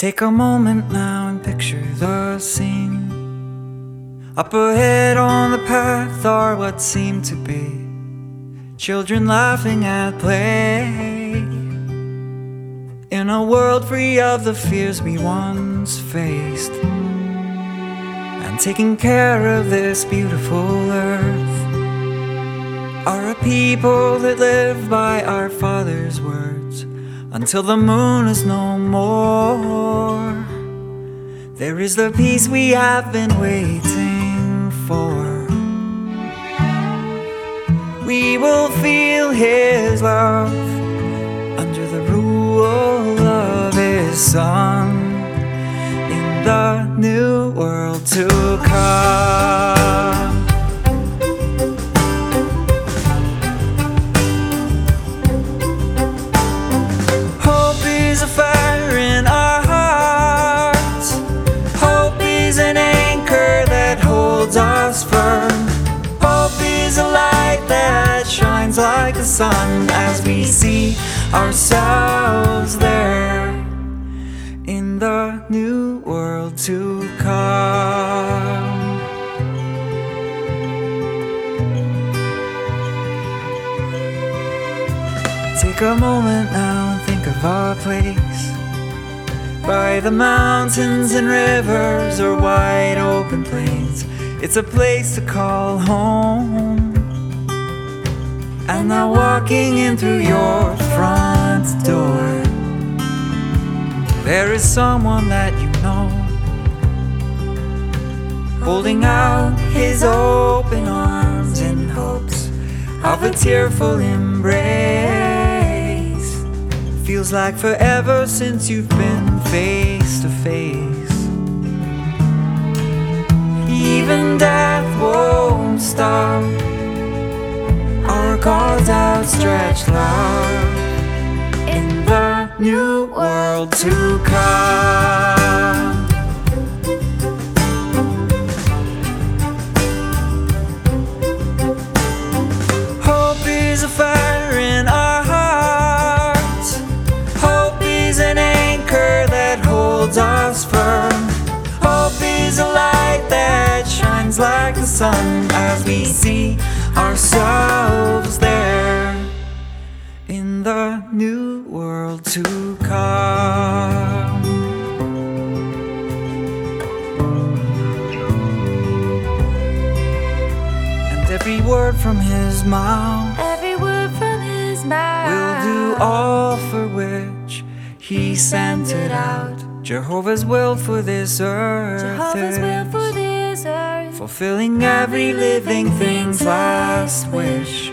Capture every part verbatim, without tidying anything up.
Take a moment now and picture the scene. Up ahead on the path are what seem to be children laughing at play, in a world free of the fears we once faced, and taking care of this beautiful earth are a people that live by our Father's words until the moon is no more. There is the peace we have been waiting for. We will feel His love under the rule of His Son in the new world to come. Hope is a fire in our hearts. Hope is an anchor that holds us firm. Hope is a light that shines like the sun as we see ourselves there in the new world to come. Take a moment now and think of our place, by the mountains and rivers or wide open plains. It's a place to call home. And now walking in through your front door, there is someone that you know, holding out his open arms in hopes of a tearful embrace. Feels like forever since you've been face to face. Even death won't stop our God's outstretched love in the new world to come. Hope is a fire in our hearts. Hope is an anchor that holds us firm. Hope is a light that shines like the sun as we see ourselves there in the new world to come. And every word from His mouth, every word from His mouth will do all for which He sent it out. Jehovah's will for this earth Jehovah's will for this earth, fulfilling every living thing's last wish.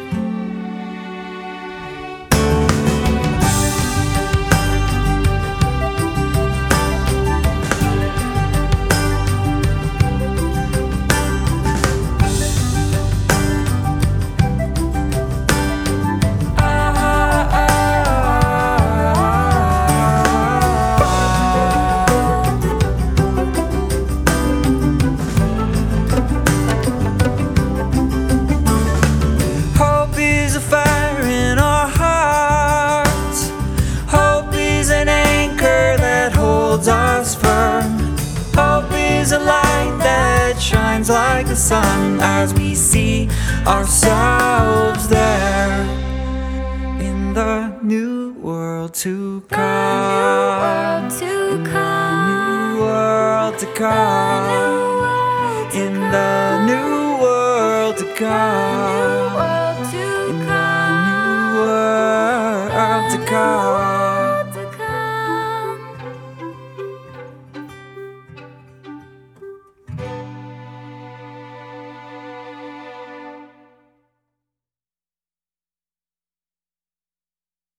Us firm. Hope is a light that shines like the sun as we see ourselves there in the new world to come. to come. New world to come. In the new world to come. In the new world to come.